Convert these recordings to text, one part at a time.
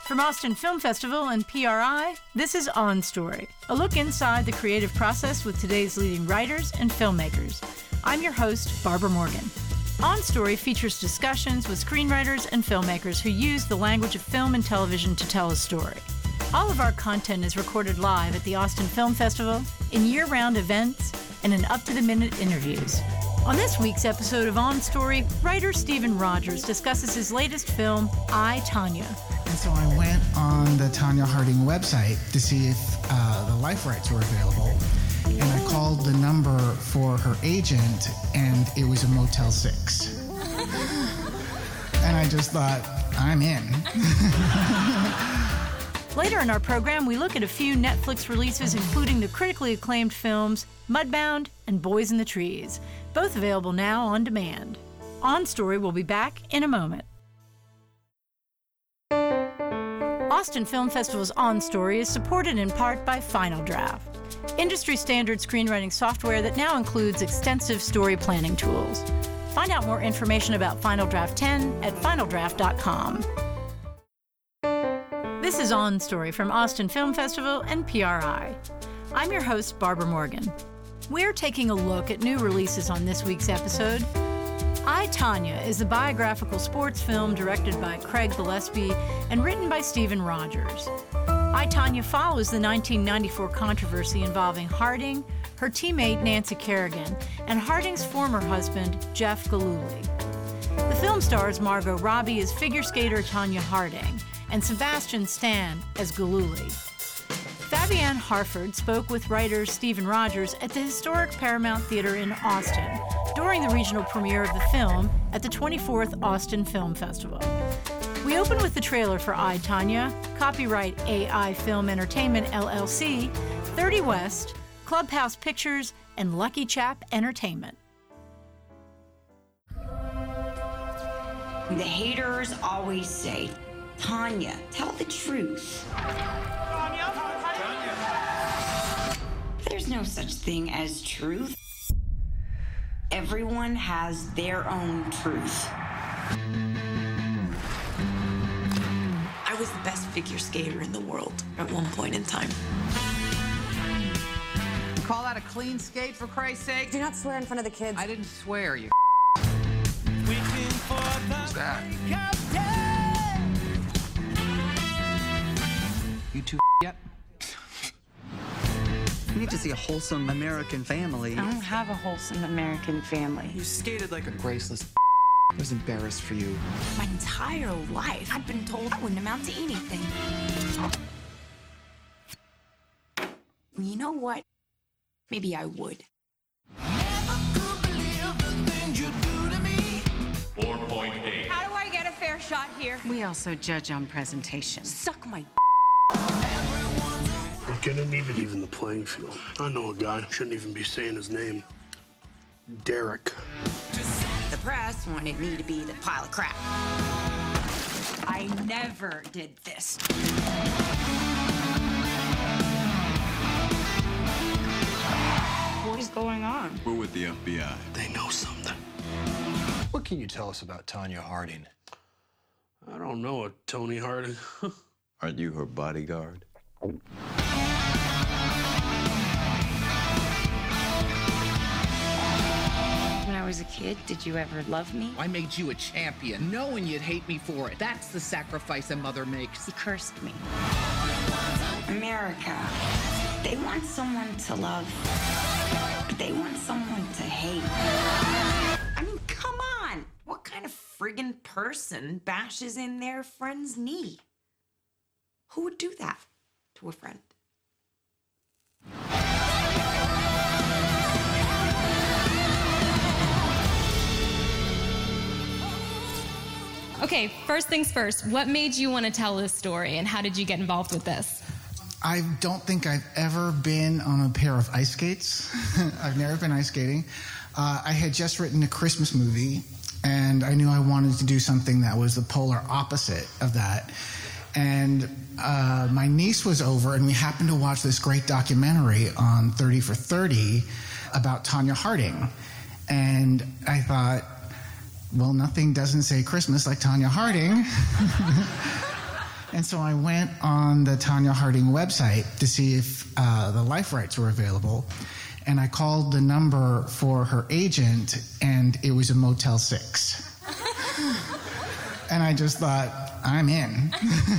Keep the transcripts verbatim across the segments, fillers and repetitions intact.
From Austin Film Festival and P R I, this is On Story, a look inside the creative process with today's leading writers and filmmakers. I'm your host, Barbara Morgan. On Story features discussions with screenwriters and filmmakers who use the language of film and television to tell a story. All of our content is recorded live at the Austin Film Festival, in year-round events, and in up-to-the-minute interviews. On this week's episode of On Story, writer Stephen Rogers discusses his latest film, I, Tonya. And so I went on the Tonya Harding website to see if uh, the life rights were available. And I called the number for her agent, and it was a Motel six. And I just thought, I'm in. Later in our program, we look at a few Netflix releases, including the critically acclaimed films Mudbound and Boys in the Trees, both available now on demand. On Story will be back in a moment. Austin Film Festival's On Story is supported in part by Final Draft, industry-standard screenwriting software that now includes extensive story planning tools. Find out more information about Final Draft ten at final draft dot com. This is On Story from Austin Film Festival and P R I. I'm your host, Barbara Morgan. We're taking a look at new releases on this week's episode. I, Tonya is a biographical sports film directed by Craig Gillespie and written by Stephen Rogers. I, Tonya follows the nineteen ninety-four controversy involving Harding, her teammate Nancy Kerrigan, and Harding's former husband, Jeff Gillooly. The film stars Margot Robbie as figure skater Tonya Harding and Sebastian Stan as Gillooly. Fabienne Harford spoke with writer Stephen Rogers at the historic Paramount Theater in Austin during the regional premiere of the film at the twenty-fourth Austin Film Festival. We open with the trailer for I, Tonya, copyright A I Film Entertainment, L L C, thirty West, Clubhouse Pictures, and Lucky Chap Entertainment. The haters always say, Tonya, tell the truth. There's no such thing as truth. Everyone has their own truth. I was the best figure skater in the world at one point in time. You call that a clean skate, for Christ's sake? Do not swear in front of the kids. I didn't swear, you Who's that? You two yet? You need to see a wholesome American family. I don't have a wholesome American family. You skated like a graceless. I was embarrassed for you. My entire life, I've been told I wouldn't amount to anything. You know what? Maybe I would. four point eight. How do I get a fair shot here? We also judge on presentation. Suck my We're gonna need it even the playing field. I know a guy, shouldn't even be saying his name. Derek. The press wanted me to be the pile of crap. I never did this. What is going on? We're with the F B I. They know something. What can you tell us about Tonya Harding? I don't know a Tony Harding. Aren't you her bodyguard? When I was a kid, did you ever love me? I made you a champion, knowing you'd hate me for it. That's the sacrifice a mother makes. You cursed me. America, they want someone to love, but they want someone to hate. I mean, come on. What kind of friggin' person bashes in their friend's knee? Who would do that to a friend? Okay, first things first, what made you want to tell this story and how did you get involved with this? I don't think I've ever been on a pair of ice skates. I've never been ice skating. Uh, I had just written a Christmas movie, and I knew I wanted to do something that was the polar opposite of that. And uh, my niece was over, and we happened to watch this great documentary on thirty for thirty about Tonya Harding. And I thought, well, nothing doesn't say Christmas like Tonya Harding. And so I went on the Tonya Harding website to see if uh, the life rights were available. And I called the number for her agent, and it was a Motel six. And I just thought, I'm in.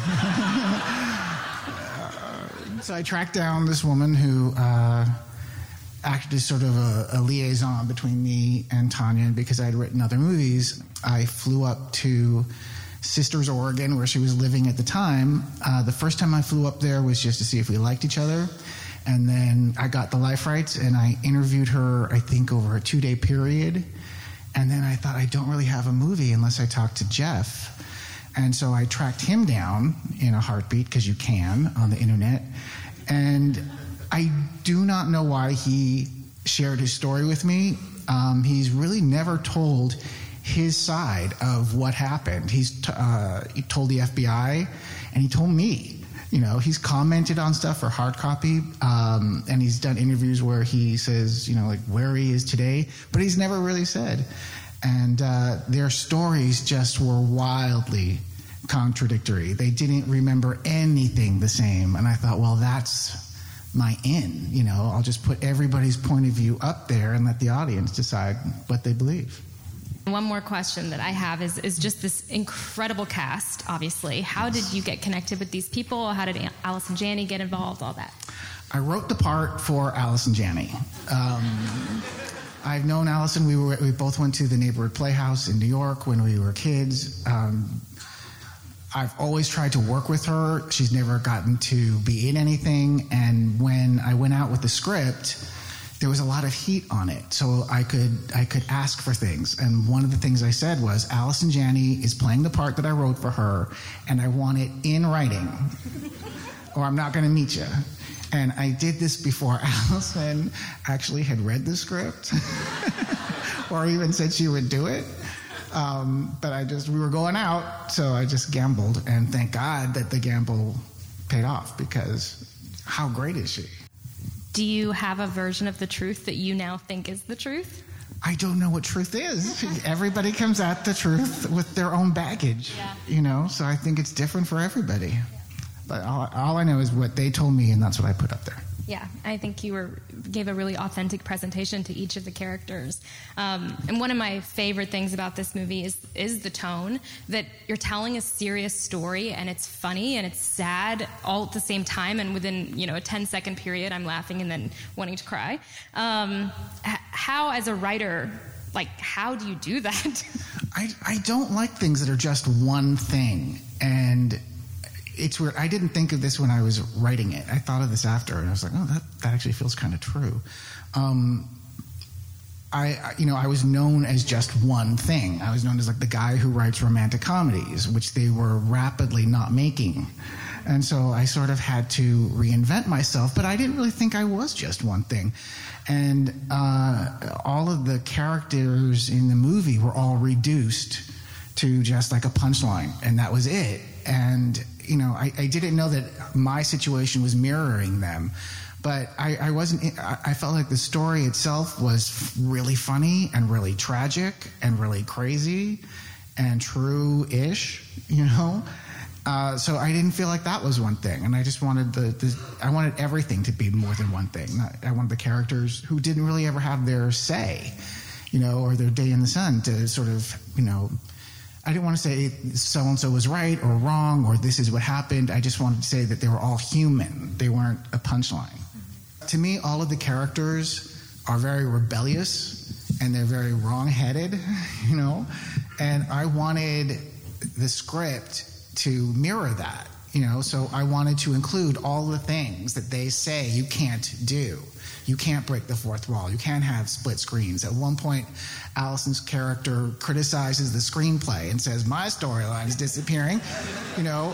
uh, so I tracked down this woman who uh, acted as sort of a, a liaison between me and Tonya. And because I had written other movies, I flew up to Sisters, Oregon, where she was living at the time. Uh, the first time I flew up there was just to see if we liked each other. And then I got the life rights, and I interviewed her, I think, over a two-day period. And then I thought, I don't really have a movie unless I talk to Jeff. And so I tracked him down in a heartbeat, because you can on the internet. And I do not know why he shared his story with me. Um, he's really never told his side of what happened. He's t- uh, he told the F B I, and he told me. You know, he's commented on stuff for hard copy, um, and he's done interviews where he says, you know, like where he is today, but he's never really said. And uh, their stories just were wildly contradictory. They didn't remember anything the same. And I thought, well, that's my in. You know, I'll just put everybody's point of view up there and let the audience decide what they believe. One more question that I have is, is just this incredible cast, obviously. How did you get connected with these people? How did Allison Janney get involved, all that? I wrote the part for Allison Janney. Um, I've known Allison. We were we both went to the Neighborhood Playhouse in New York when we were kids. Um, I've always tried to work with her. She's never gotten to be in anything. And when I went out with the script, there was a lot of heat on it, so I could I could ask for things. And one of the things I said was, Allison Janney is playing the part that I wrote for her, and I want it in writing, or I'm not going to meet you. And I did this before Allison actually had read the script, or even said she would do it. Um, but I just, we were going out, so I just gambled, and thank God that the gamble paid off, because how great is she? Do you have a version of the truth that you now think is the truth? I don't know what truth is. Everybody comes at the truth with their own baggage, yeah. You know, so I think it's different for everybody. Yeah. But all, all I know is what they told me, and that's what I put up there. Yeah, I think you were gave a really authentic presentation to each of the characters. Um, and one of my favorite things about this movie is is the tone, that you're telling a serious story, and it's funny and it's sad all at the same time, and within, you know, a ten second period I'm laughing and then wanting to cry. Um, how, as a writer, like, how do you do that? I, I don't like things that are just one thing, and it's weird. I didn't think of this when I was writing it. I thought of this after, and I was like, oh, that, that actually feels kind of true. Um, I, you know, I was known as just one thing. I was known as like the guy who writes romantic comedies, which they were rapidly not making. And so I sort of had to reinvent myself, but I didn't really think I was just one thing. And uh, all of the characters in the movie were all reduced to just like a punchline, and that was it. And you know, I, I didn't know that my situation was mirroring them, but I, I wasn't, I felt like the story itself was really funny and really tragic and really crazy and true-ish, you know? Uh, so I didn't feel like that was one thing, and I just wanted the, the I wanted everything to be more than one thing. I wanted the characters who didn't really ever have their say, you know, or their day in the sun to sort of, you know, I didn't want to say so-and-so was right or wrong or this is what happened. I just wanted to say that they were all human. They weren't a punchline. Mm-hmm. To me, all of the characters are very rebellious and they're very wrong-headed, you know? And I wanted the script to mirror that, you know? So I wanted to include all the things that they say you can't do. You can't break the fourth wall. You can't have split screens. At one point, Allison's character criticizes the screenplay and says, my storyline is disappearing, you know.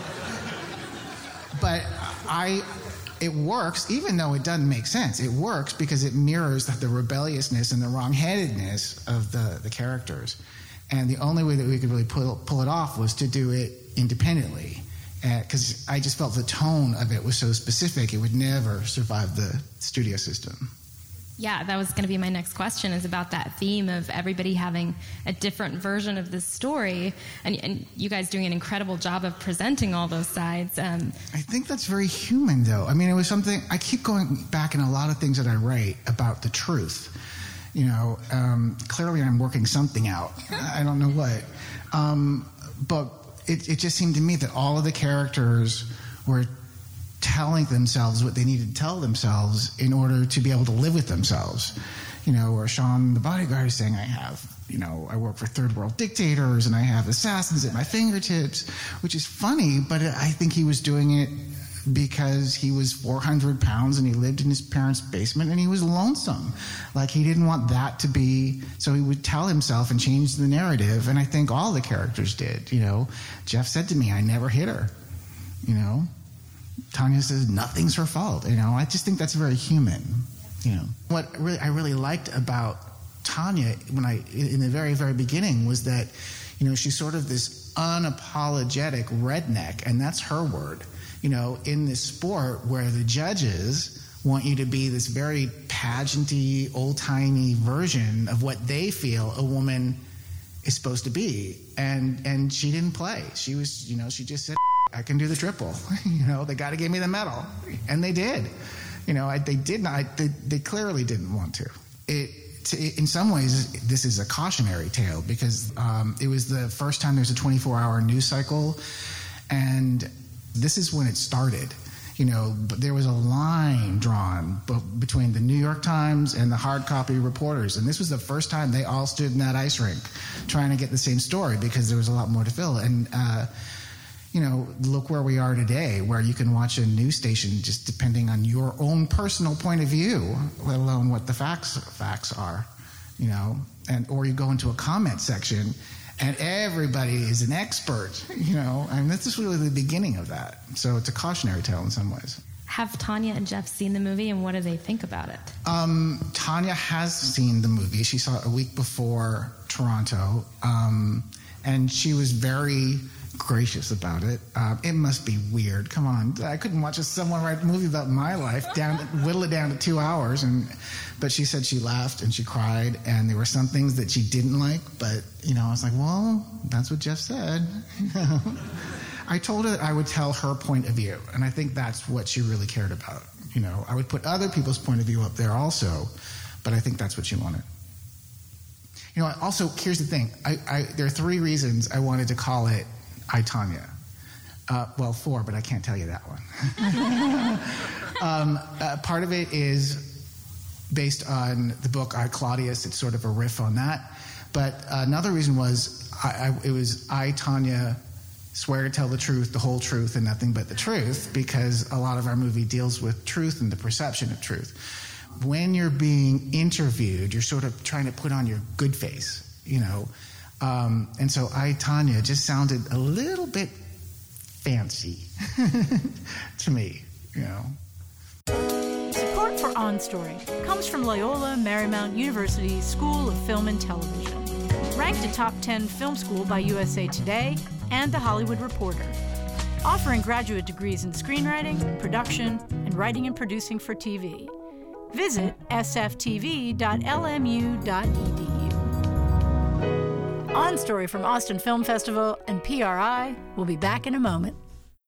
But I, it works, even though it doesn't make sense. It works because it mirrors the rebelliousness and the wrong-headedness of the, the characters. And the only way that we could really pull, pull it off was to do it independently. Because uh, I just felt the tone of it was so specific, it would never survive the studio system. Yeah, that was going to be my next question, is about that theme of everybody having a different version of this story, and, and you guys doing an incredible job of presenting all those sides. Um, I think that's very human, though. I mean, it was something, I keep going back in a lot of things that I write about the truth. You know, um, clearly I'm working something out. I don't know what. Um, but it, it just seemed to me that all of the characters were telling themselves what they needed to tell themselves in order to be able to live with themselves. You know, where Sean, the bodyguard, is saying, I have, you know, I work for third world dictators and I have assassins at my fingertips, which is funny, but I think he was doing it because he was four hundred pounds and he lived in his parents' basement and he was lonesome. Like, he didn't want that to be, so he would tell himself and change the narrative, and I think all the characters did. You know, Jeff said to me, I never hit her, you know. Tanya says nothing's her fault. You know, I just think that's very human. You know, what really I really liked about Tanya when I in the very very beginning was that, you know, she's sort of this unapologetic redneck, and that's her word. You know, in this sport where the judges want you to be this very pageanty, old-timey version of what they feel a woman is supposed to be, and and she didn't play. She was, you know, she just said, I can do the triple. You know, they got to give me the medal. And they did. You know, I, they did not, they, they clearly didn't want to. It, to, in some ways, this is a cautionary tale because um, it was the first time there's a twenty-four hour news cycle. And this is when it started. You know, but there was a line drawn b- between the New York Times and the hard copy reporters. And this was the first time they all stood in that ice rink trying to get the same story because there was a lot more to fill. And, uh, you know, look where we are today, where you can watch a news station just depending on your own personal point of view, let alone what the facts facts are, you know, and or you go into a comment section and everybody is an expert, you know, and this is really the beginning of that. So it's a cautionary tale in some ways. Have Tanya and Jeff seen the movie, and what do they think about it? Um, Tanya has seen the movie. She saw it a week before Toronto, um, and she was very gracious about it. Uh, it must be weird. Come on, I couldn't watch a someone write a movie about my life, down whittle it down to two hours. And but she said she laughed and she cried, and there were some things that she didn't like. But you know, I was like, well, that's what Jeff said. I told her that I would tell her point of view, and I think that's what she really cared about. You know, I would put other people's point of view up there also, but I think that's what she wanted. You know, also, here's the thing. I, I, there are three reasons I wanted to call it I, Tanya. Uh, well, four, but I can't tell you that one. um, uh, part of it is based on the book I, Claudius. It's sort of a riff on that. But another reason was I, I, it was I, Tanya, swear to tell the truth, the whole truth, and nothing but the truth, because a lot of our movie deals with truth and the perception of truth. When you're being interviewed, you're sort of trying to put on your good face, you know. Um, and so I, Tanya, just sounded a little bit fancy to me, you know. Support for On Story comes from Loyola Marymount University School of Film and Television, ranked a top ten film school by U S A Today and The Hollywood Reporter, offering graduate degrees in screenwriting, production, and writing and producing for T V. Visit s f t v dot l m u dot e d u. On Story from Austin Film Festival and P R I will be back in a moment.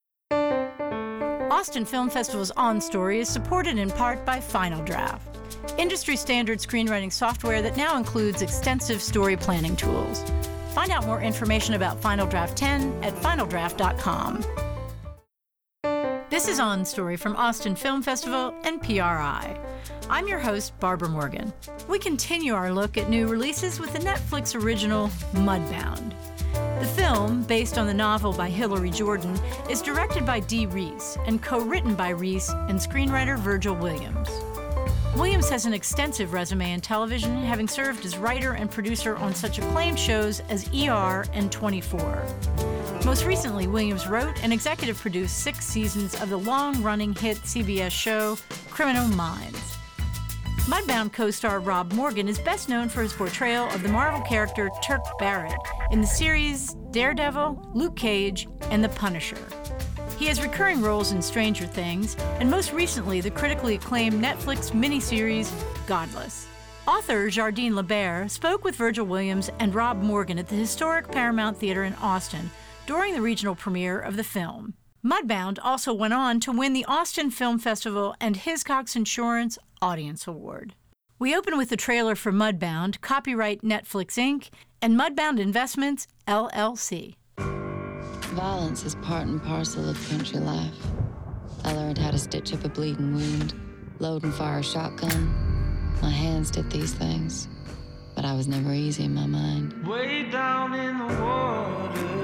Austin Film Festival's On Story is supported in part by Final Draft, industry standard screenwriting software that now includes extensive story planning tools. Find out more information about Final Draft ten at final draft dot com. This is On Story from Austin Film Festival and P R I. I'm your host, Barbara Morgan. We continue our look at new releases with the Netflix original Mudbound. The film, based on the novel by Hilary Jordan, is directed by Dee Reese and co-written by Reese and screenwriter Virgil Williams. Williams has an extensive resume in television, having served as writer and producer on such acclaimed shows as E R and twenty-four. Most recently, Williams wrote and executive produced six seasons of the long-running hit C B S show Criminal Minds. Mudbound co-star Rob Morgan is best known for his portrayal of the Marvel character Turk Barrett in the series Daredevil, Luke Cage, and The Punisher. He has recurring roles in Stranger Things, and most recently the critically acclaimed Netflix miniseries Godless. Author Jardine LeBaer spoke with Virgil Williams and Rob Morgan at the historic Paramount Theater in Austin during the regional premiere of the film. Mudbound also went on to win the Austin Film Festival and Hiscox Insurance Audience Award. We open with the trailer for Mudbound, copyright Netflix Incorporated, and Mudbound Investments, L L C. Violence is part and parcel of country life. I learned how to stitch up a bleeding wound, load and fire a shotgun. My hands did these things, but I was never easy in my mind. Way down in the water,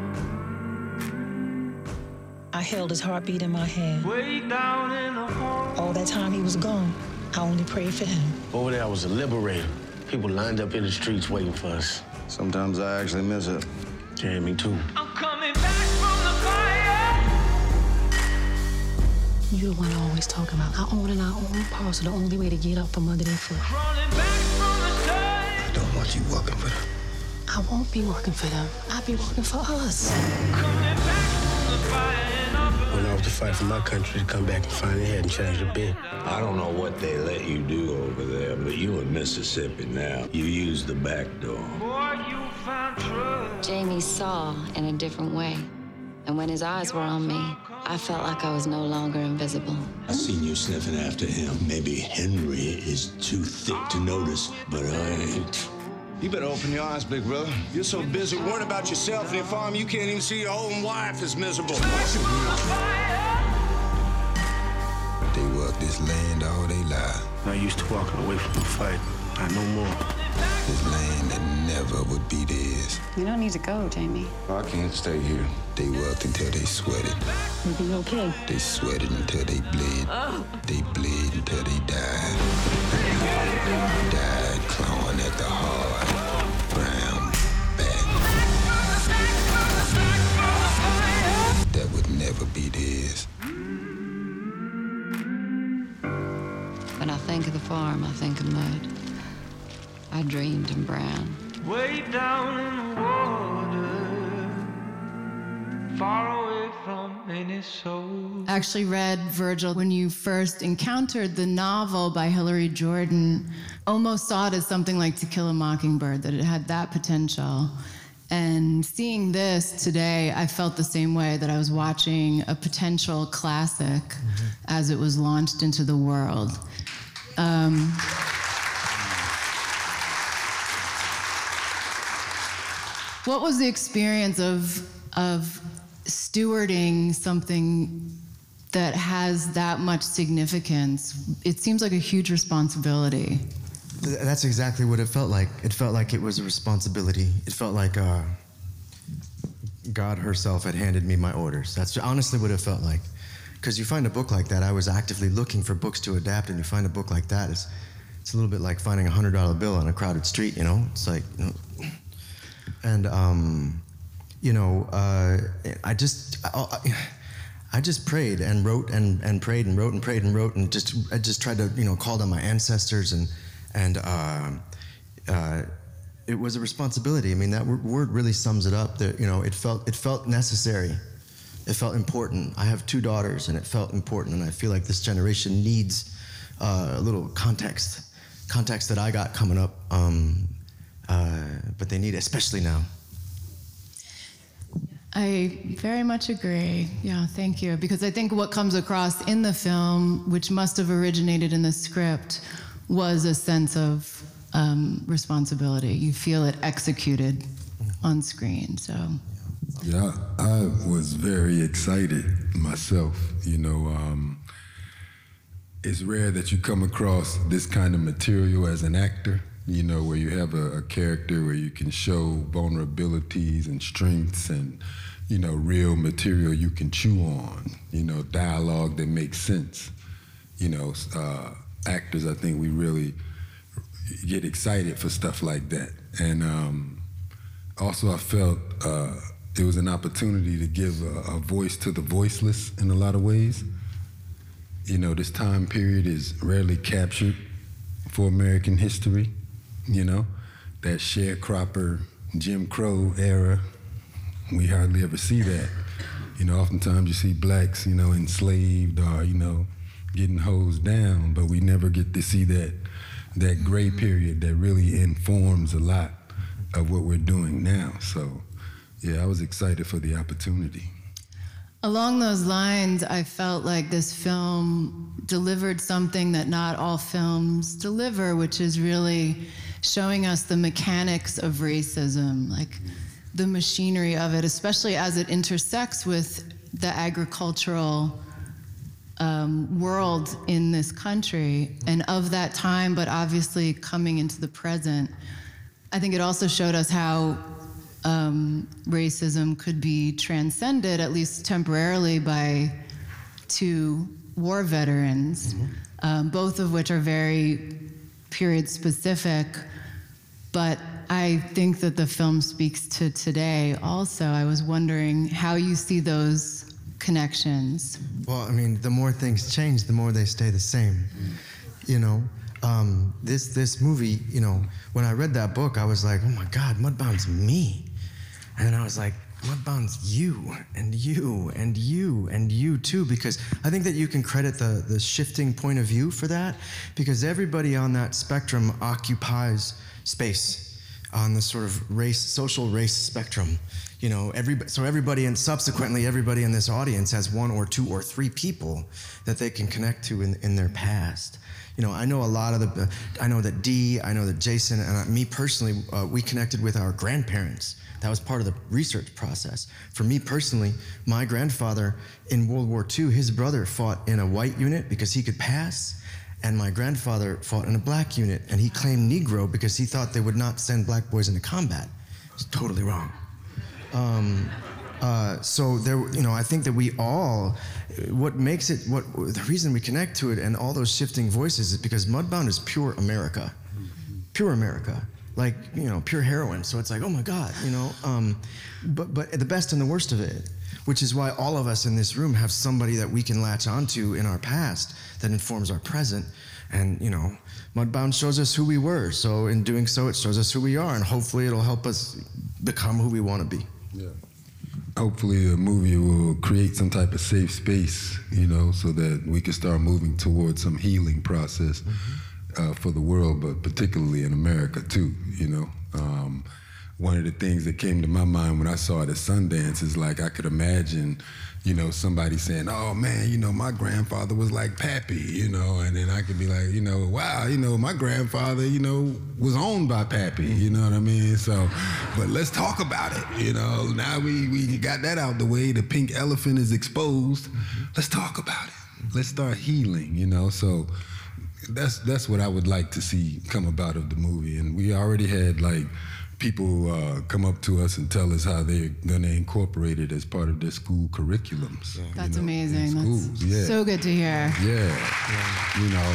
I held his heartbeat in my hand. way down in the hole. All that time he was gone, I only prayed for him. Over there, I was a liberator. People lined up in the streets waiting for us. Sometimes I actually miss it. Yeah, me too. I'm coming back from the fire. You the one always talking about our own and our own parts are the only way to get up from under their foot. Crawling back from the sun. I don't want you working for them. I won't be working for them. I'll be working for us. Coming back from the fire and up. Went off to fight for my country to come back and finally had and change the bid. I don't know what they let you do over there, but you in Mississippi now. You use the back door. Boy, you found trust. Jamie saw in a different way. And when his eyes were on me, I felt like I was no longer invisible. I seen you sniffing after him. Maybe Henry is too thick to notice, but I ain't. You better open your eyes, big brother. You're so busy worrying about yourself and your farm, you can't even see your own wife is miserable. They work this land all they life. I used to walking away from the fight. I know more. This land that never would be theirs. You don't need to go, Jamie. I can't stay here. They worked until they sweated. You'll be okay. They sweated until they bled. Oh. They bled until they died. Died clawing at the hard, brown back. That would never be theirs. When I think of the farm, I think of mud. I dreamed in brown. Way down in the water, far away from any soul. I actually read Virgil when you first encountered the novel by Hillary Jordan. Almost saw it as something like To Kill a Mockingbird, that it had that potential. And seeing this today, I felt the same way, that I was watching a potential classic mm-hmm. as it was launched into the world. Um, what was the experience of of stewarding something that has that much significance? It seems like a huge responsibility. That's exactly what it felt like. It felt like it was a responsibility. It felt like uh, God herself had handed me my orders. That's honestly what it felt like. Because you find a book like that, I was actively looking for books to adapt, and you find a book like that, it's, it's a little bit like finding a one hundred dollar bill on a crowded street, you know? It's like, you know, and, um, you know, uh, I just, I, I just prayed and wrote and, and prayed and wrote and prayed and wrote and just, I just tried to, you know, call on my ancestors, and, and uh, uh, it was a responsibility. I mean, that word really sums it up. That, you know, it felt, it felt necessary. It felt important. I have two daughters, and it felt important, and I feel like this generation needs uh, a little context, context that I got coming up, um, uh, but they need it, especially now. I very much agree. Yeah, thank you. Because I think what comes across in the film, which must have originated in the script, was a sense of um, responsibility. You feel it executed on screen, so... Yeah, I was very excited myself. You know, um, it's rare that you come across this kind of material as an actor, you know, where you have a, a character where you can show vulnerabilities and strengths and, you know, real material you can chew on, you know, dialogue that makes sense. You know, uh, actors, I think we really get excited for stuff like that. And um, also I felt... Uh, It was an opportunity to give a, a voice to the voiceless in a lot of ways. You know, this time period is rarely captured for American history, you know? That sharecropper, Jim Crow era, we hardly ever see that. You know, oftentimes you see blacks, you know, enslaved or, you know, getting hosed down, but we never get to see that that gray period that really informs a lot of what we're doing now. So, yeah, I was excited for the opportunity. Along those lines, I felt like this film delivered something that not all films deliver, which is really showing us the mechanics of racism, like the machinery of it, especially as it intersects with the agricultural um, world in this country and of that time, but obviously coming into the present. I think it also showed us how um, racism could be transcended, at least temporarily, by two war veterans, mm-hmm. um, both of which are very period specific, but I think that the film speaks to today also. I was wondering how you see those connections. Well, I mean, the more things change, the more they stay the same. You know, um, this this movie, you know, when I read that book, I was like, oh my God, Mudbound's me. And I was like, Mudbound's you, and you, and you, and you too, because I think that you can credit the, the shifting point of view for that, because everybody on that spectrum occupies space on the sort of race, social race spectrum. You know, every, so everybody, and subsequently everybody in this audience has one or two or three people that they can connect to in, in their past. You know, I know a lot of the, I know that Dee, I know that Jason, and me personally, uh, we connected with our grandparents. That was part of the research process. For me personally, my grandfather in World War Two, his brother fought in a white unit because he could pass, and my grandfather fought in a black unit, and he claimed Negro because he thought they would not send black boys into combat. It's totally wrong. Um, uh, so there, you know, I think that we all, what makes it, what the reason we connect to it and all those shifting voices is because Mudbound is pure America, pure America. Like, you know, pure heroin. So it's like, oh my God, you know. Um, but but the best and the worst of it, which is why all of us in this room have somebody that we can latch onto in our past that informs our present. And, you know, Mudbound shows us who we were. So in doing so, it shows us who we are. And hopefully it'll help us become who we want to be. Yeah. Hopefully the movie will create some type of safe space, you know, so that we can start moving towards some healing process. Mm-hmm. Uh, for the world, but particularly in America too, you know. Um, one of the things that came to my mind when I saw it at Sundance is like I could imagine, you know, somebody saying, oh man, you know, my grandfather was like Pappy, you know, and then I could be like, you know, wow, you know, my grandfather, you know, was owned by Pappy, you know what I mean? So, but let's talk about it, you know. Now we, we got that out the way, the pink elephant is exposed. Let's talk about it. Let's start healing, you know, so That's that's what I would like to see come about of the movie. And we already had like people uh, come up to us and tell us how they're going to incorporate it as part of their school curriculums. Yeah. That's you know, amazing. Schools. That's yeah. so good to hear. Yeah, yeah. You know.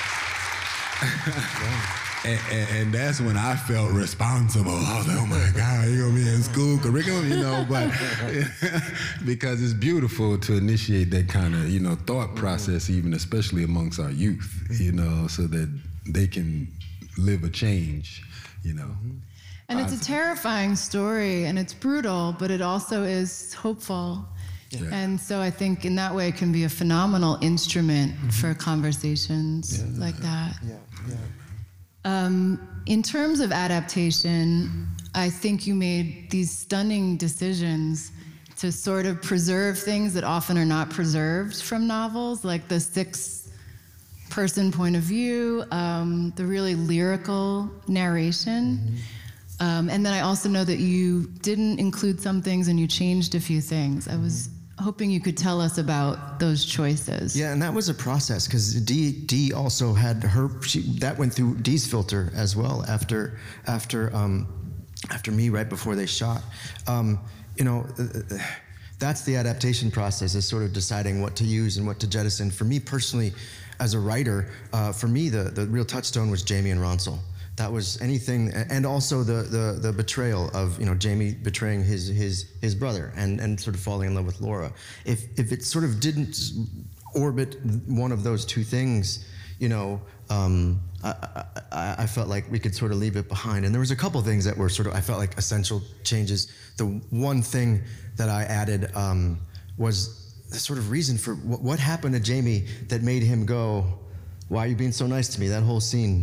And, and, and that's when I felt responsible. Oh my God, you're gonna be in school curriculum, you know, but because it's beautiful to initiate that kind of, you know, thought process, even especially amongst our youth, you know, so that they can live a change, you know. And it's a terrifying story, and it's brutal, but it also is hopeful. Yeah. And so I think in that way it can be a phenomenal instrument mm-hmm. for conversations yeah. like that. Yeah, yeah. Um, in terms of adaptation, I think you made these stunning decisions to sort of preserve things that often are not preserved from novels, like the six-person point of view, um, the really lyrical narration. Mm-hmm. Um, and then I also know that you didn't include some things and you changed a few things. I was hoping you could tell us about those choices. Yeah, and that was a process because Dee Dee also had her. She, that went through Dee's filter as well after after um, after me right before they shot. Um, you know, uh, that's the adaptation process, is sort of deciding what to use and what to jettison. For me personally, as a writer, uh, for me the the real touchstone was Jamie and Ronsel. That was anything, and also the, the, the betrayal of, you know, Jamie betraying his his his brother and, and sort of falling in love with Laura. If if it sort of didn't orbit one of those two things, you know, um, I, I, I felt like we could sort of leave it behind. And there was a couple things that were sort of, I felt like essential changes. The one thing that I added um, was the sort of reason for what, what happened to Jamie that made him go, "Why are you being so nice to me?" That whole scene.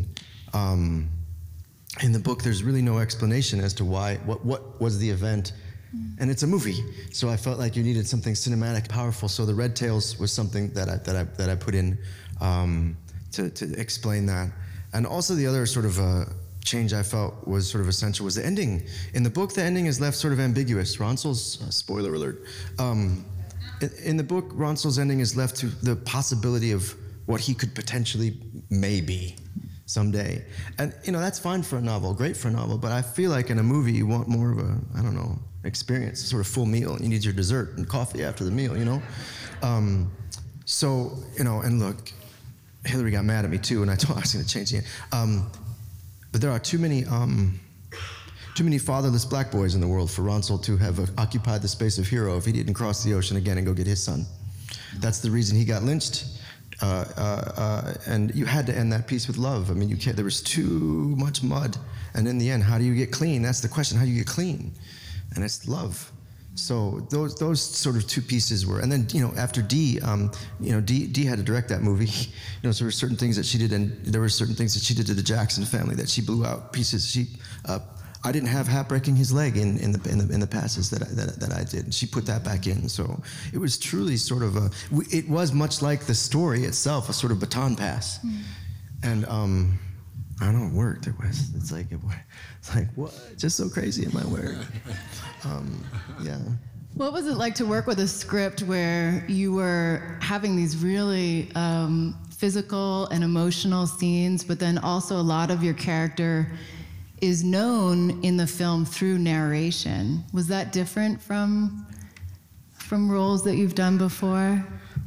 Um, in the book, there's really no explanation as to why, what, what was the event. And it's a movie, so I felt like you needed something cinematic, powerful. So the red tails was something that I that I that I put in um, to to explain that. And also the other sort of uh, change I felt was sort of essential was the ending. In the book, the ending is left sort of ambiguous. Ronsel's uh, spoiler alert. Um, in, in the book, Ronsel's ending is left to the possibility of what he could potentially maybe someday. And you know that's fine for a novel, great for a novel. But I feel like in a movie, you want more of a I don't know. experience, sort of full meal. You need your dessert and coffee after the meal, you know? Um, so, you know, and look, Hillary got mad at me too, and I told her I was gonna change it. Um, but there are too many, um, too many fatherless black boys in the world for Ronsel to have uh, occupied the space of hero if he didn't cross the ocean again and go get his son. That's the reason he got lynched. Uh, uh, uh, and you had to end that piece with love. I mean, you can't, there was too much mud. And in the end, how do you get clean? That's the question, how do you get clean? And it's love. So those those sort of two pieces were, and then you know after Dee, um, you know Dee Dee had to direct that movie. You know, so there were certain things that she did, and there were certain things that she did to the Jackson family that she blew out pieces. She, uh, I didn't have Hap breaking his leg in, in the in the in the passes that I, that that I did. She put that back in. So it was truly sort of a. It was much like the story itself, a sort of baton pass, mm. and. Um, I don't know, it worked. It was, it's like, it, it's like, what? Just so crazy in my word. Um, yeah. What was it like to work with a script where you were having these really um, physical and emotional scenes, but then also a lot of your character is known in the film through narration? Was that different from from roles that you've done before?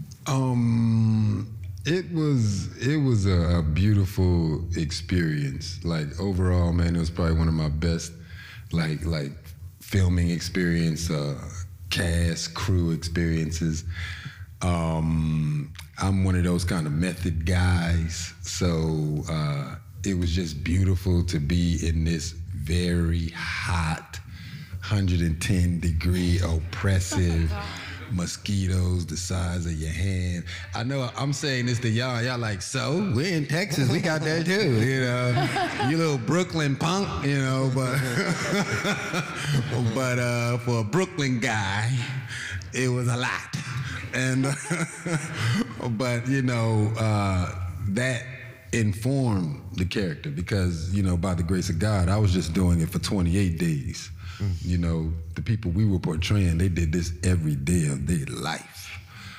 Um... It was it was a, a beautiful experience. Like overall, man, it was probably one of my best, like like filming experience, uh, cast, crew experiences. Um, I'm one of those kind of method guys, so uh, it was just beautiful to be in this very hot, one hundred ten degree oppressive. Mosquitoes the size of your hand. I know I'm saying this to y'all. Y'all like, so we're in Texas. We got that too, you know. You little Brooklyn punk, you know. But but uh, for a Brooklyn guy, it was a lot. And but you know uh, that informed the character because you know by the grace of God, I was just doing it for twenty-eight days. You know, the people we were portraying, they did this every day of their life,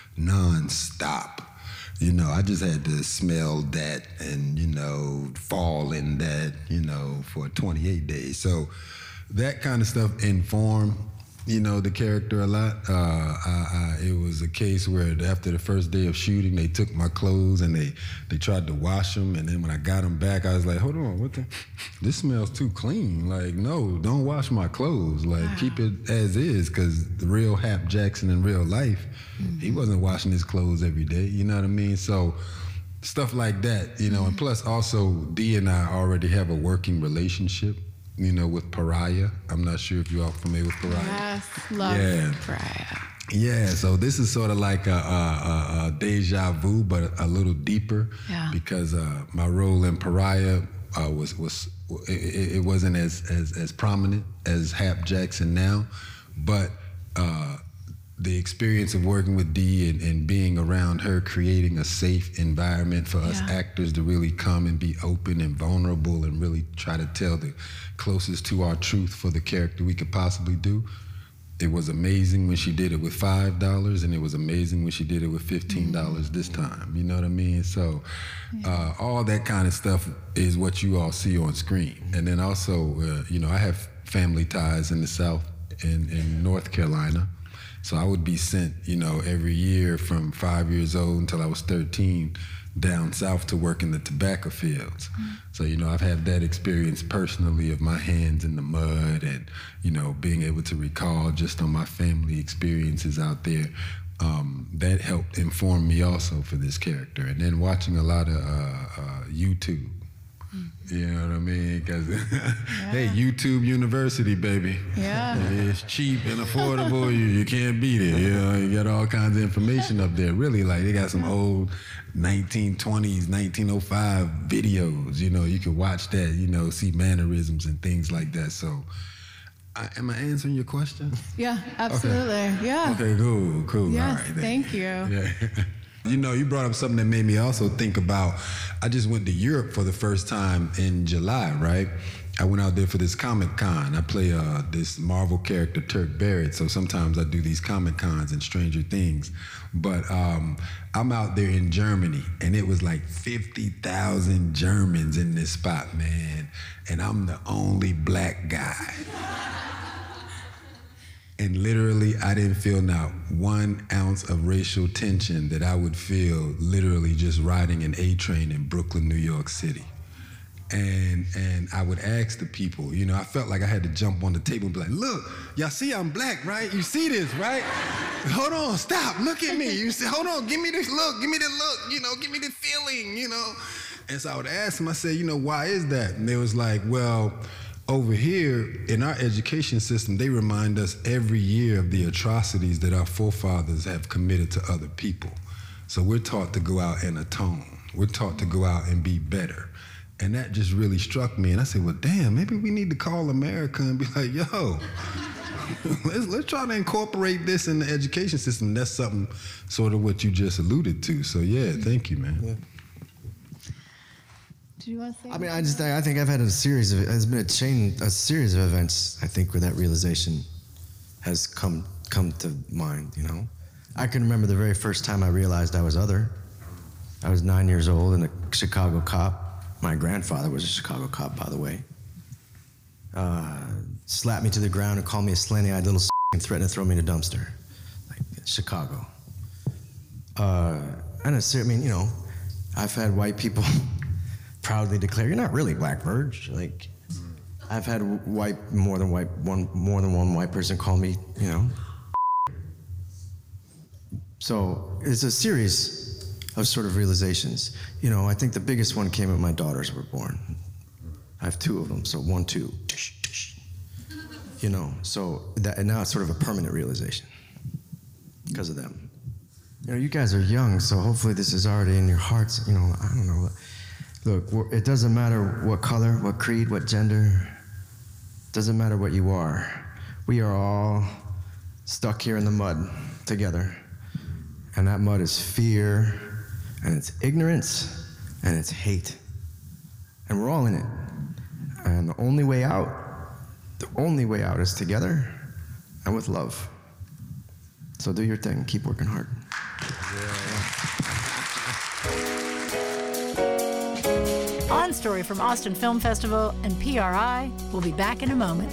non-stop. You know, I just had to smell that and, you know, fall in that, you know, for twenty-eight days. So that kind of stuff informed, you know, the character a lot. Uh, I, I, it was a case where after the first day of shooting, they took my clothes and they, they tried to wash them. And then when I got them back, I was like, hold on, what the? This smells too clean. Like, no, don't wash my clothes. Like, wow. Keep it as is, because the real Hap Jackson in real life, mm-hmm. he wasn't washing his clothes every day. You know what I mean? So stuff like that, you know. Mm-hmm. And plus, also, Dee and I already have a working relationship. You know, with Pariah. I'm not sure if you all familiar with Pariah. Yes, love yeah. Pariah. Yeah, so this is sort of like a, a, a deja vu, but a little deeper. Yeah. Because uh, my role in Pariah uh, was was it, it wasn't as, as as prominent as Hap Jackson now, but uh, the experience of working with Dee and, and being around her, creating a safe environment for us yeah. actors to really come and be open and vulnerable and really try to tell the closest to our truth for the character we could possibly do. It was amazing when she did it with five dollars, and it was amazing when she did it with fifteen dollars mm-hmm. this time. You know what I mean? So yeah. uh, all that kind of stuff is what you all see on screen. And then also, uh, you know, I have family ties in the South, in, in North Carolina. So I would be sent, you know, every year from five years old until I was thirteen down south to work in the tobacco fields. Mm-hmm. So, you know, I've had that experience personally of my hands in the mud and, you know, being able to recall just on my family experiences out there. Um, that helped inform me also for this character. And then watching a lot of uh, uh, YouTube. Mm-hmm. You know what I mean? Because, yeah. Hey, YouTube University, baby. Yeah. It's cheap and affordable. you, you can't beat it. You know, you got all kinds of information up there. Really, like, they got some old nineteen twenties, nineteen oh five videos. You know, you can watch that, you know, see mannerisms and things like that. So, I, am I answering your question? Yeah, absolutely. Okay. Yeah. Okay, cool, cool. Yes, all right, thank you. Yeah. You know, you brought up something that made me also think about, I just went to Europe for the first time in July, right? I went out there for this Comic Con. I play uh, this Marvel character, Turk Barrett, so sometimes I do these Comic Cons and Stranger Things. But um, I'm out there in Germany, and it was like fifty thousand Germans in this spot, man. And I'm the only black guy. And literally, I didn't feel not one ounce of racial tension that I would feel literally just riding an A train in Brooklyn, New York City. And and I would ask the people, you know, I felt like I had to jump on the table and be like, look, y'all see I'm black, right? You see this, right? Hold on, stop, look at me. You say, hold on, give me this look, give me the look, you know, give me the feeling, you know? And so I would ask them, I said, you know, why is that? And they was like, well, over here, in our education system, they remind us every year of the atrocities that our forefathers have committed to other people. So we're taught to go out and atone. We're taught to go out and be better. And that just really struck me. And I said, well, damn, maybe we need to call America and be like, yo, let's, let's try to incorporate this in the education system. That's something sort of what you just alluded to. So, yeah, thank you, man. Yeah. Do you want to say I mean, I just I think I've had a series of it's been a chain a series of events. I think where that realization has come come to mind. You know, I can remember the very first time I realized I was other. I was nine years old and a Chicago cop. My grandfather was a Chicago cop, by the way. Uh, slapped me to the ground and called me a slanty-eyed little and threatened to throw me in a dumpster, like Chicago. Uh, and it's, I mean, you know, I've had white people. Proudly declare, you're not really black, Verge. Like, I've had white, more than white, one, more than one white person call me, you know. So it's a series of sort of realizations. You know, I think the biggest one came when my daughters were born. I have two of them, so one, two, tish, tish. You know, so that, and now it's sort of a permanent realization because of them. You know, you guys are young, so hopefully this is already in your hearts. You know, I don't know. Look, it doesn't matter what color, what creed, what gender. It doesn't matter what you are. We are all stuck here in the mud together. And that mud is fear, and it's ignorance, and it's hate. And we're all in it. And the only way out, the only way out is together and with love. So do your thing. Keep working hard. On Story from Austin Film Festival and P R I. We'll be back in a moment.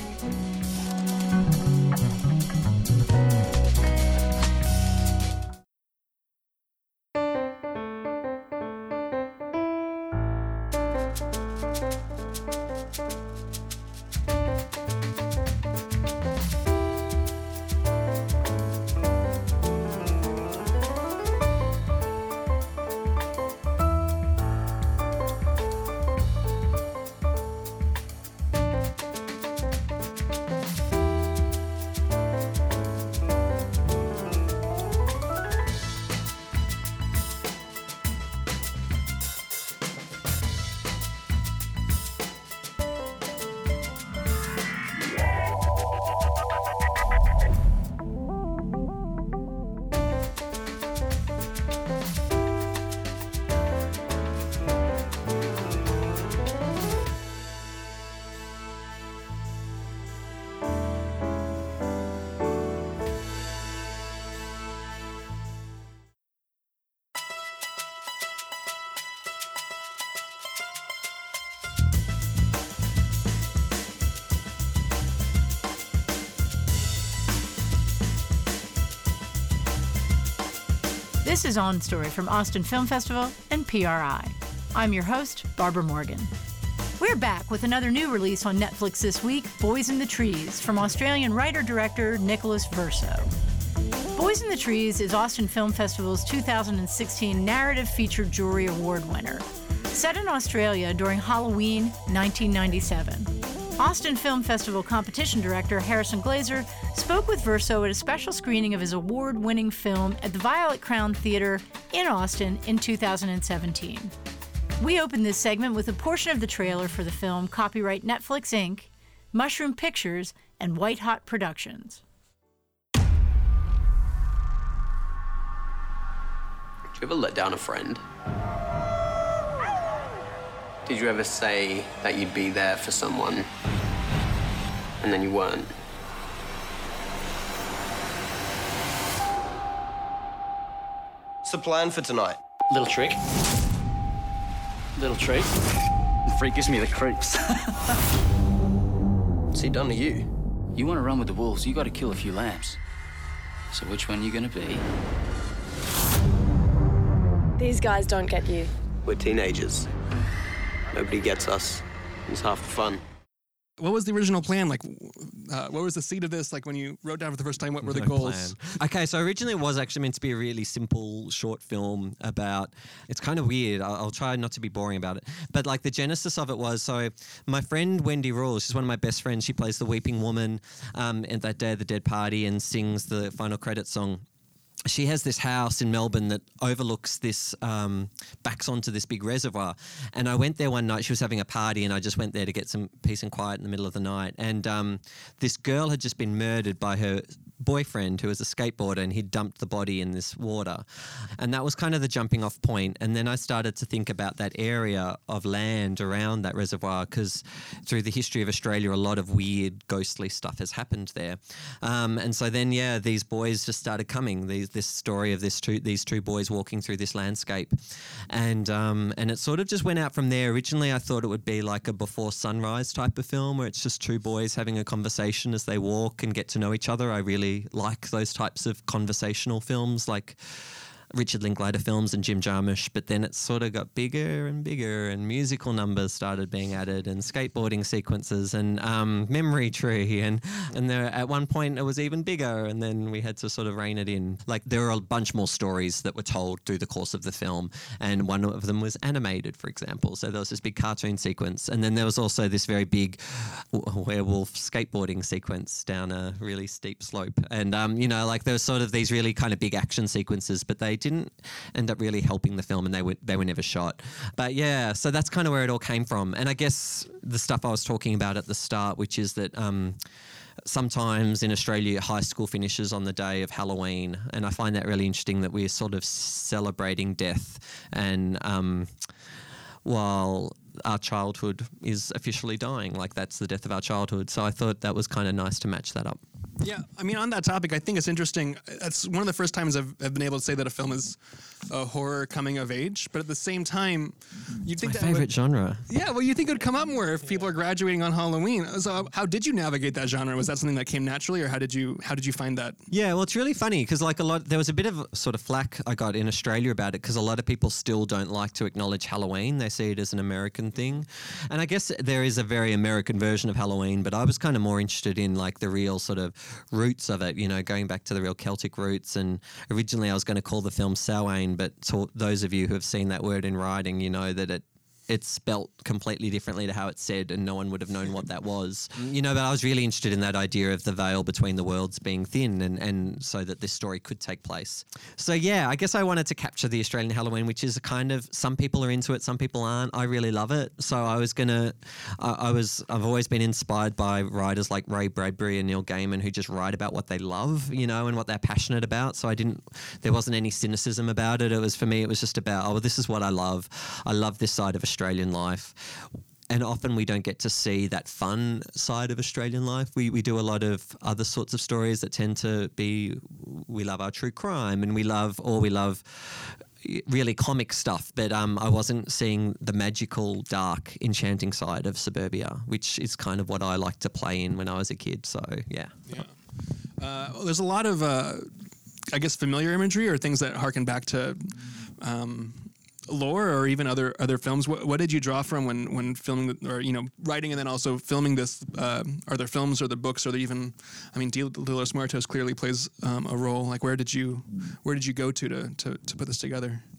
This is On Story from Austin Film Festival and P R I. I'm your host, Barbara Morgan. We're back with another new release on Netflix this week, Boys in the Trees, from Australian writer-director Nicholas Verso. Boys in the Trees is Austin Film Festival's two thousand sixteen Narrative Feature Jury Award winner. Set in Australia during Halloween nineteen ninety-seven. Austin Film Festival competition director Harrison Glazer spoke with Verso at a special screening of his award-winning film at the Violet Crown Theater in Austin in two thousand seventeen. We opened this segment with a portion of the trailer for the film, copyright Netflix Incorporated, Mushroom Pictures, and White Hot Productions. Did you ever let down a friend? Did you ever say that you'd be there for someone, and then you weren't? What's the plan for tonight? Little trick. Little treat. The freak gives me the creeps. What's he done to you? You want to run with the wolves, you got to kill a few lambs. So which one are you going to be? These guys don't get you. We're teenagers. Nobody gets us. It's half the fun. What was the original plan? Like, uh, what was the seed of this? Like, when you wrote down for the first time, what were the No goals? plan. Okay, so originally it was actually meant to be a really simple short film about, it's kind of weird. I'll, I'll try not to be boring about it. But like the genesis of it was, so my friend Wendy Rule, she's one of my best friends. She plays the Weeping Woman um, at that Day of the Dead party and sings the final credits song. She has this house in Melbourne that overlooks this, um, backs onto this big reservoir. And I went there one night, she was having a party, and I just went there to get some peace and quiet in the middle of the night. And um, this girl had just been murdered by her boyfriend, who was a skateboarder, and he dumped the body in this water. And that was kind of the jumping off point. And then I started to think about that area of land around that reservoir, because through the history of Australia, a lot of weird, ghostly stuff has happened there. Um, and so then, yeah, these boys just started coming. These, this story of this two, these two boys walking through this landscape. And, um, and it sort of just went out from there. Originally, I thought it would be like a Before Sunrise type of film, where it's just two boys having a conversation as they walk and get to know each other. I really like those types of conversational films, like Richard Linklater films and Jim Jarmusch, but then it sort of got bigger and bigger, and musical numbers started being added, and skateboarding sequences, and um, Memory Tree, and and there at one point it was even bigger, and then we had to sort of rein it in. Like, there were a bunch more stories that were told through the course of the film, and one of them was animated, for example. So there was this big cartoon sequence, and then there was also this very big werewolf skateboarding sequence down a really steep slope, and um, you know, like there was sort of these really kind of big action sequences, but they didn't end up really helping the film, and they were they were never shot. But yeah, so that's kind of where it all came from. And I guess the stuff I was talking about at the start, which is that um, sometimes in Australia, high school finishes on the day of Halloween, and I find that really interesting that we're sort of celebrating death, and um, while our childhood is officially dying, like that's the death of our childhood. So I thought that was kind of nice to match that up. Yeah, I mean, on that topic, I think it's interesting. It's one of the first times I've, I've been able to say that a film is a horror coming of age, but at the same time, you'd think my that favorite would, genre. Yeah, well, you think it would come up more if people are graduating on Halloween. So, how did you navigate that genre? Was that something that came naturally, or how did you how did you find that? Yeah, well, it's really funny because like a lot, there was a bit of sort of flack I got in Australia about it because a lot of people still don't like to acknowledge Halloween. They see it as an American thing, and I guess there is a very American version of Halloween. But I was kind of more interested in like the real sort of roots of it, you know, going back to the real Celtic roots. And originally I was going to call the film Samhain, but to those of you who have seen that word in writing, you know that it it's spelt completely differently to how it's said, and no one would have known what that was. You know, but I was really interested in that idea of the veil between the worlds being thin, and, and so that this story could take place. So yeah, I guess I wanted to capture the Australian Halloween, which is a kind of, some people are into it, some people aren't. I really love it. So I was gonna, I, I was, I've always been inspired by writers like Ray Bradbury and Neil Gaiman who just write about what they love, you know, and what they're passionate about. So I didn't, there wasn't any cynicism about it. It was, for me, it was just about, oh, well, this is what I love. I love this side of Australian life. And often we don't get to see that fun side of Australian life. We we do a lot of other sorts of stories that tend to be, we love our true crime, and we love, or we love really comic stuff. But um, I wasn't seeing the magical, dark, enchanting side of suburbia, which is kind of what I liked to play in when I was a kid. So yeah. Yeah. Uh, well, there's a lot of, uh, I guess, familiar imagery or things that harken back to um, lore or even other other films. What, what did you draw from when when filming, or you know, writing and then also filming this? Uh, are there films or the books, or the even? I mean, De, De Los Muertos clearly plays um, a role. Like, where did you where did you go to to to, to put this together?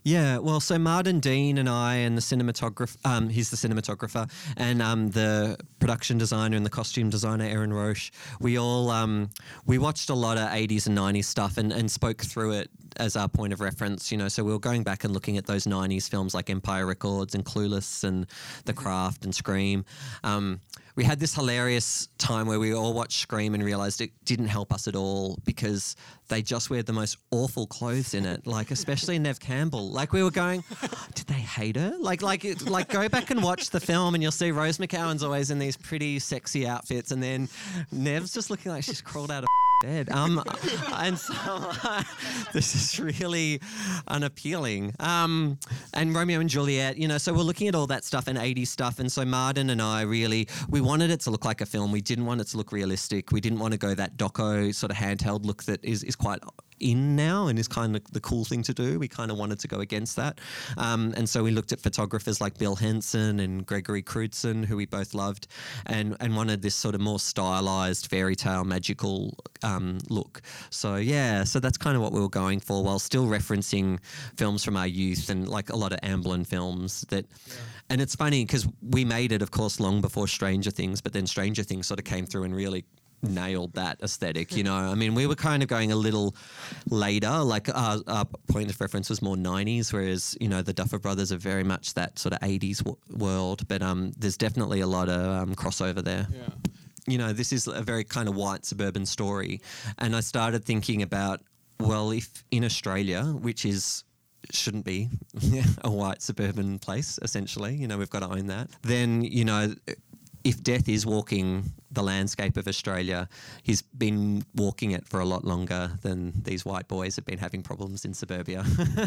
Yeah, well, so Martin Dean and I and the cinematographer, um, he's the cinematographer, and um, the production designer and the costume designer, Aaron Roche, we all, um, we watched a lot of eighties and nineties stuff and, and spoke through it as our point of reference, you know, so we were going back and looking at those nineties films like Empire Records and Clueless and The Craft and Scream. Um, we had this hilarious time where we all watched Scream and realised it didn't help us at all because they just wear the most awful clothes in it, like especially Neve Campbell. Like we were going, did they hate her? Like, like, it, like go back and watch the film and you'll see Rose McGowan's always in these pretty sexy outfits and then Nev's just looking like she's crawled out of bed. Um, and so uh, this is really unappealing. Um, and Romeo and Juliet, you know, so we're looking at all that stuff and eighties stuff. And so Martin and I really, we wanted it to look like a film. We didn't want it to look realistic. We didn't want to go that doco sort of handheld look that is, is quite in now and is kind of the cool thing to do. We kind of wanted to go against that. Um, and so we looked at photographers like Bill Henson and Gregory Crutzen, who we both loved, and, and wanted this sort of more stylized fairy tale magical um, look. So yeah, so that's kind of what we were going for while still referencing films from our youth and like a lot of Amblin films that, yeah. And it's funny because we made it, of course, long before Stranger Things, but then Stranger Things sort of came through and really nailed that aesthetic, you know. I mean, we were kind of going a little later, like our, our point of reference was more nineties, whereas, you know, the Duffer Brothers are very much that sort of eighties w- world, but um, there's definitely a lot of um, crossover there. Yeah. You know, this is a very kind of white suburban story, and I started thinking about, well, if in Australia, which is shouldn't be a white suburban place, essentially, you know, we've got to own that, then, you know, if Death is walking the landscape of Australia, he's been walking it for a lot longer than these white boys have been having problems in suburbia,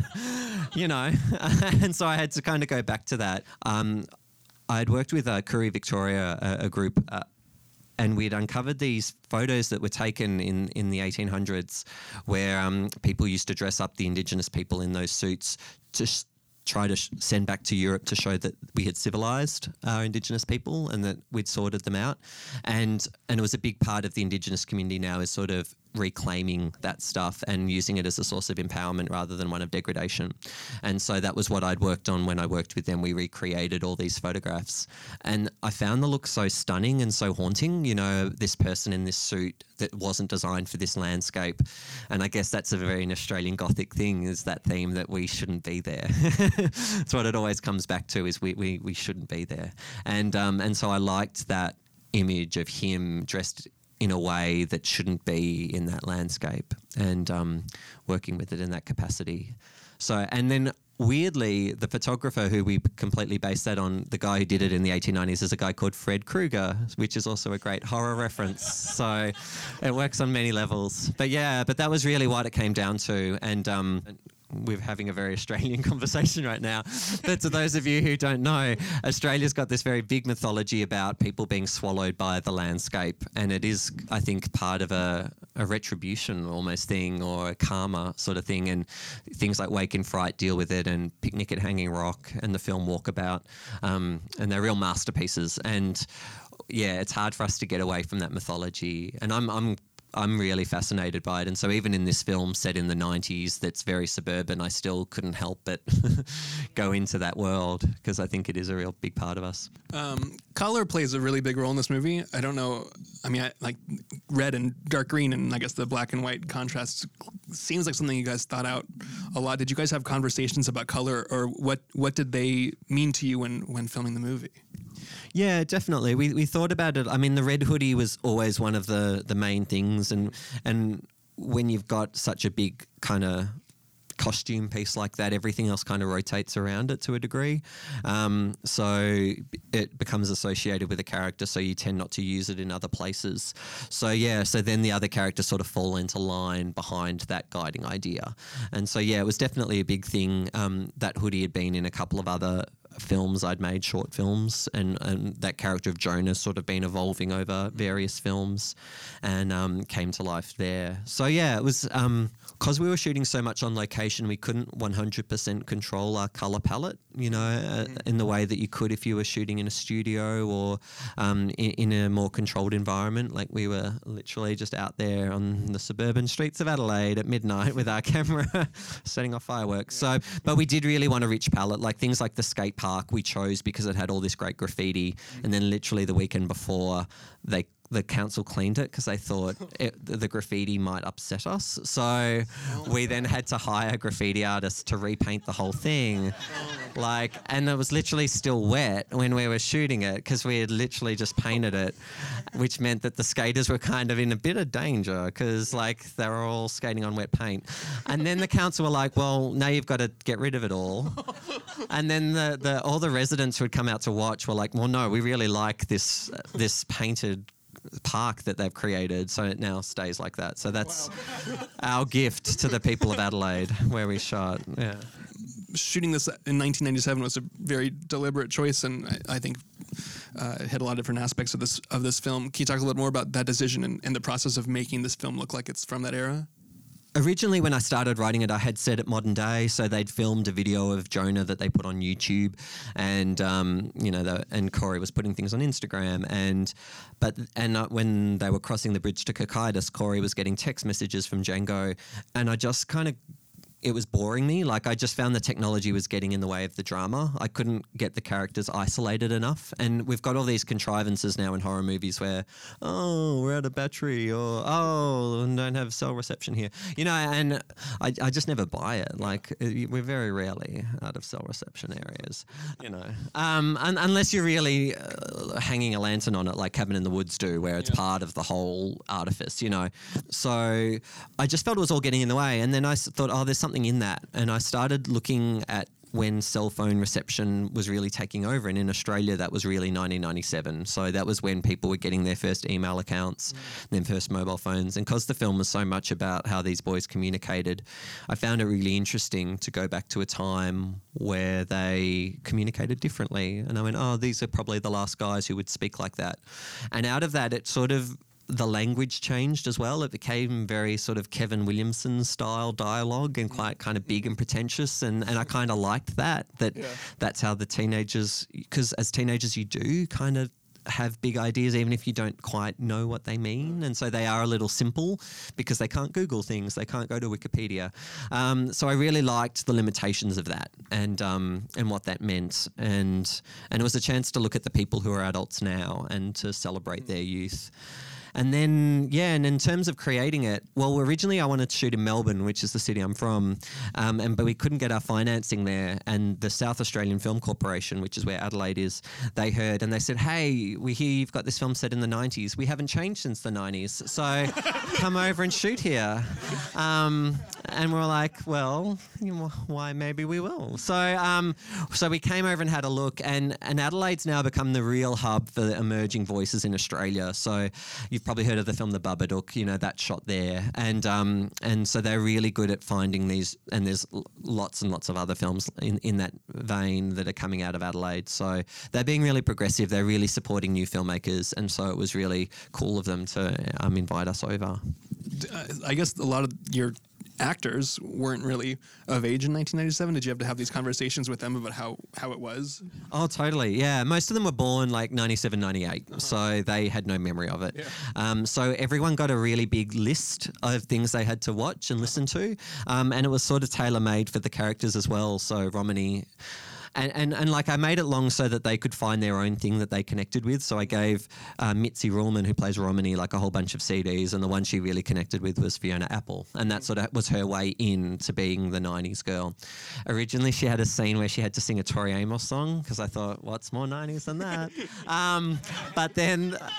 you know. And so I had to kind of go back to that. Um, I had worked with uh, Koori Victoria, a, a group, uh, and we'd uncovered these photos that were taken in, in the eighteen hundreds where um, people used to dress up the Indigenous people in those suits to sh- try to sh- send back to Europe to show that we had civilised our Indigenous people and that we'd sorted them out. And and it was a big part of the Indigenous community now is sort of reclaiming that stuff and using it as a source of empowerment rather than one of degradation. And so that was what I'd worked on when I worked with them. We recreated all these photographs. And I found the look so stunning and so haunting, you know, this person in this suit that wasn't designed for this landscape. And I guess that's a very an Australian Gothic thing, is that theme that we shouldn't be there. That's what it always comes back to, is we we, we shouldn't be there. And um, and so I liked that image of him dressed in a way that shouldn't be in that landscape, and um, working with it in that capacity. So, and then weirdly, the photographer who we completely based that on, the guy who did it in the eighteen nineties, is a guy called Fred Krueger, which is also a great horror reference. So it works on many levels. But yeah, but that was really what it came down to. And um, we're having a very Australian conversation right now. But to those of you who don't know, Australia's got this very big mythology about people being swallowed by the landscape. And it is, I think, part of a, a retribution almost thing, or a karma sort of thing. And things like Wake in Fright deal with it, and Picnic at Hanging Rock and the film Walkabout. Um, and they're real masterpieces. And yeah, it's hard for us to get away from that mythology. And I'm I'm I'm really fascinated by it. And so even in this film set in the nineties that's very suburban, I still couldn't help but go into that world, because I think it is a real big part of us. Um, color plays a really big role in this movie. I don't know. I mean, I, like red and dark green, and I guess the black and white contrast seems like something you guys thought out a lot. Did you guys have conversations about color, or what, what did they mean to you when, when filming the movie? Yeah, definitely. We we thought about it. I mean, the red hoodie was always one of the, the main things, and and when you've got such a big kind of costume piece like that, everything else kind of rotates around it to a degree. Um, so it becomes associated with a character, so you tend not to use it in other places. So yeah, so then the other characters sort of fall into line behind that guiding idea. And so yeah, it was definitely a big thing. Um, that hoodie had been in a couple of other films I'd made, short films, and, and that character of Jonah sort of been evolving over various films and um, came to life there. So yeah, it was um, because we were shooting so much on location, we couldn't one hundred percent control our color palette, you know, uh, in the way that you could if you were shooting in a studio or um, in, in a more controlled environment. Like we were literally just out there on the suburban streets of Adelaide at midnight with our camera setting off fireworks. So, but we did really want a rich palette, like things like the skate park we chose because it had all this great graffiti, and then literally the weekend before they the council cleaned it because they thought it, the graffiti might upset us. So we then had to hire graffiti artists to repaint the whole thing. Like, and it was literally still wet when we were shooting it because we had literally just painted it, which meant that the skaters were kind of in a bit of danger because like they were all skating on wet paint. And then the council were like, well, now you've got to get rid of it all. And then the, the all the residents who had come out to watch were like, well, no, we really like this uh, this painted park that they've created, so it now stays like that. So that's wow. our gift to the people of Adelaide where we shot. Yeah. Shooting this in nineteen ninety-seven was a very deliberate choice, and I, I think uh, it had a lot of different aspects of this of this film. Can you talk a little more about that decision and, and the process of making this film look like it's from that era? Originally, when I started writing it, I had set it modern day, so they'd filmed a video of Jonah that they put on YouTube, and um, you know, the, and Corey was putting things on Instagram, and but and uh, when they were crossing the bridge to Cocytus, Corey was getting text messages from Django, and I just kind of. It was boring me. Like I just found the technology was getting in the way of the drama. I couldn't get the characters isolated enough. And we've got all these contrivances now in horror movies where, oh, we're out of battery, or oh, don't have cell reception here. You know, and I, I just never buy it. Like we're very rarely out of cell reception areas, you know, um, un- unless you're really uh, hanging a lantern on it like Cabin in the Woods do, where it's yeah. part of the whole artifice, you know. So I just felt it was all getting in the way. And then I thought, oh, there's something in that, and I started looking at when cell phone reception was really taking over, and in Australia that was really nineteen ninety-seven. So that was when people were getting their first email accounts, mm. their first mobile phones, and because the film was so much about how these boys communicated, I found it really interesting to go back to a time where they communicated differently, and I went, oh, these are probably the last guys who would speak like that. And out of that, it sort of the language changed as well. It became very sort of Kevin Williamson style dialogue and quite kind of big and pretentious, and, and I kind of liked that, that yeah. that's how the teenagers, because as teenagers you do kind of have big ideas even if you don't quite know what they mean, and so they are a little simple because they can't Google things, they can't go to Wikipedia. Um, so I really liked the limitations of that and um, and what that meant, and and it was a chance to look at the people who are adults now and to celebrate their youth. And then, yeah, and in terms of creating it, well, originally I wanted to shoot in Melbourne, which is the city I'm from, um, and but we couldn't get our financing there. And the South Australian Film Corporation, which is where Adelaide is, they heard and they said, hey, we hear you've got this film set in the nineties. We haven't changed since the nineties, so come over and shoot here. Um, and we're like, well, you know, why maybe we will. So um, so we came over and had a look, and, and Adelaide's now become the real hub for the emerging voices in Australia. So you've probably heard of the film The Babadook, you know, that shot there. And um, and so they're really good at finding these, and there's lots and lots of other films in, in that vein that are coming out of Adelaide. So they're being really progressive. They're really supporting new filmmakers. And so it was really cool of them to um, invite us over. I guess a lot of your actors weren't really of age in nineteen ninety-seven. Did you have to have these conversations with them about how, how it was? Oh, totally. Yeah. Most of them were born like ninety-seven, ninety-eight. Uh-huh. So they had no memory of it. Yeah. Um, so everyone got a really big list of things they had to watch and listen to. Um, and it was sort of tailor-made for the characters as well. So Romany... And, and and like I made it long so that they could find their own thing that they connected with. So I gave uh, Mitzi Ruhlman, who plays Romany, like a whole bunch of C Ds, and the one she really connected with was Fiona Apple, and that sort of was her way in to being the nineties girl. Originally, she had a scene where she had to sing a Tori Amos song because I thought, what's more nineties than that? um, but then.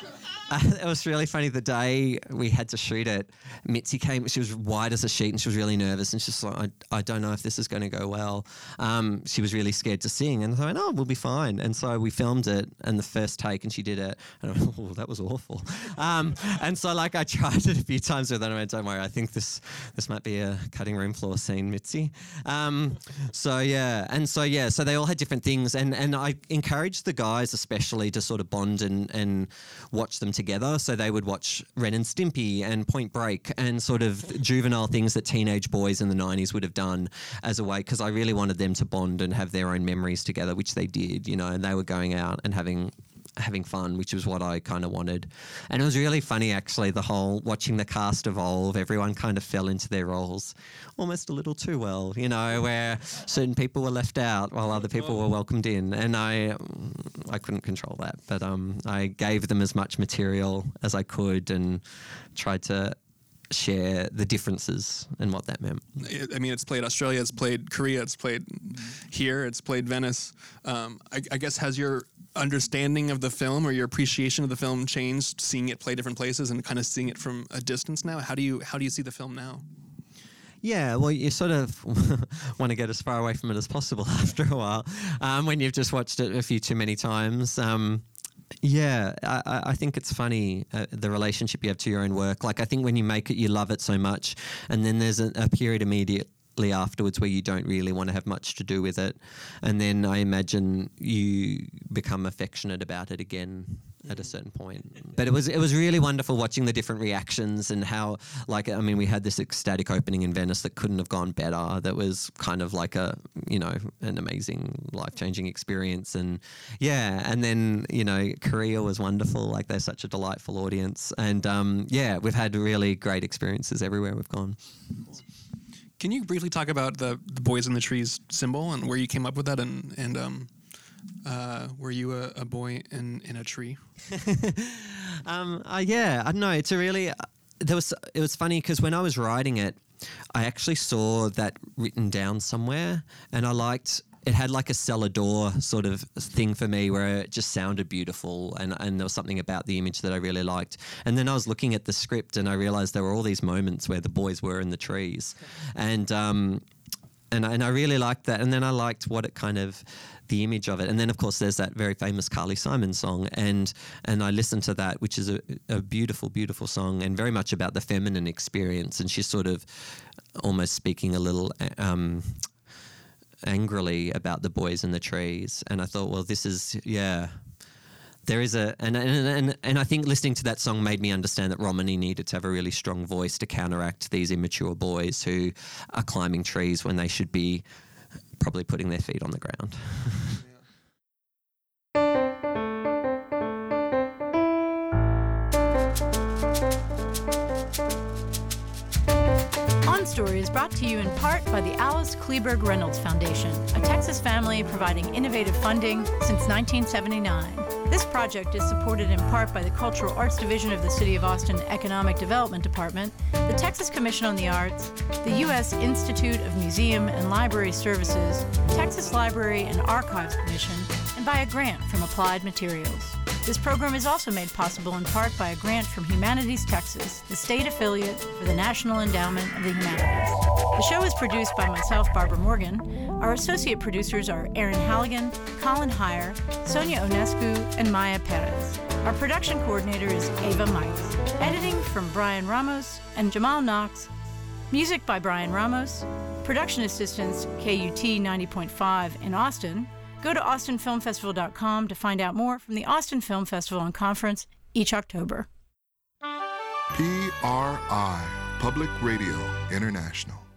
Uh, it was really funny. The day we had to shoot it, Mitzi came. She was white as a sheet, and she was really nervous. And she's like, I, I don't know if this is going to go well. Um, she was really scared to sing, and I went, oh, we'll be fine. And so we filmed it, and the first take, and she did it, and I went, oh, that was awful. Um, and so like I tried it a few times with her, and I went, don't worry, I think this this might be a cutting room floor scene, Mitzi. Um, so yeah, and so yeah, so they all had different things, and and I encouraged the guys especially to sort of bond and and watch them together. So they would watch Ren and Stimpy and Point Break and sort of juvenile things that teenage boys in the nineties would have done as a way, because I really wanted them to bond and have their own memories together, which they did, you know, and they were going out and having having fun, which was what I kind of wanted. And it was really funny, actually, the whole watching the cast evolve. Everyone kind of fell into their roles almost a little too well, you know, where certain people were left out while other people were welcomed in. And I I couldn't control that, but um, I gave them as much material as I could and tried to share the differences and what that meant. I mean, it's played Australia, it's played Korea, it's played here, it's played Venice. Um, I, I guess has your understanding of the film or your appreciation of the film changed, seeing it play different places and kind of seeing it from a distance now? How do you how do you see the film now? Yeah, well, you sort of want to get as far away from it as possible after a while um, when you've just watched it a few too many times. Um, Yeah, I, I think it's funny, uh, the relationship you have to your own work. Like, I think when you make it, you love it so much, and then there's a, a period immediately afterwards where you don't really want to have much to do with it. And then I imagine you become affectionate about it again at a certain point. But it was it was really wonderful watching the different reactions and how, like, I mean, we had this ecstatic opening in Venice that couldn't have gone better. That was kind of like a, you know, an amazing, life-changing experience. And yeah, and then, you know, Korea was wonderful. Like, they're such a delightful audience. And um, yeah, we've had really great experiences everywhere we've gone. Can you briefly talk about the, the Boys in the Trees symbol and where you came up with that, and, and um, uh, were you a, a boy in, in a tree? um, uh, yeah, I don't know. It's a really, uh, there was, it was funny because when I was writing it, I actually saw that written down somewhere, and I liked, it had like a cellar door sort of thing for me where it just sounded beautiful, and, and there was something about the image that I really liked. And then I was looking at the script and I realized there were all these moments where the boys were in the trees. And um, and, and I really liked that. And then I liked what it kind of, the image of it. And then, of course, there's that very famous Carly Simon song. And and I listened to that, which is a, a beautiful, beautiful song and very much about the feminine experience. And she's sort of almost speaking a little Um, angrily about the boys in the trees, and I thought, well, this is, yeah, there is a, and and, and and I think listening to that song made me understand that Romany needed to have a really strong voice to counteract these immature boys who are climbing trees when they should be probably putting their feet on the ground. Story is brought to you in part by the Alice Kleberg Reynolds Foundation, a Texas family providing innovative funding since nineteen seventy-nine. This project is supported in part by the Cultural Arts Division of the City of Austin Economic Development Department, the Texas Commission on the Arts, the U S Institute of Museum and Library Services, Texas Library and Archives Commission, and by a grant from Applied Materials. This program is also made possible in part by a grant from Humanities Texas, the state affiliate for the National Endowment of the Humanities. The show is produced by myself, Barbara Morgan. Our associate producers are Aaron Halligan, Colin Heyer, Sonia Onescu, and Maya Perez. Our production coordinator is Ava Mikes. Editing from Brian Ramos and Jamal Knox. Music by Brian Ramos. Production assistants K U T ninety point five in Austin. Go to austin film festival dot com to find out more from the Austin Film Festival and Conference each October. P R I, Public Radio International.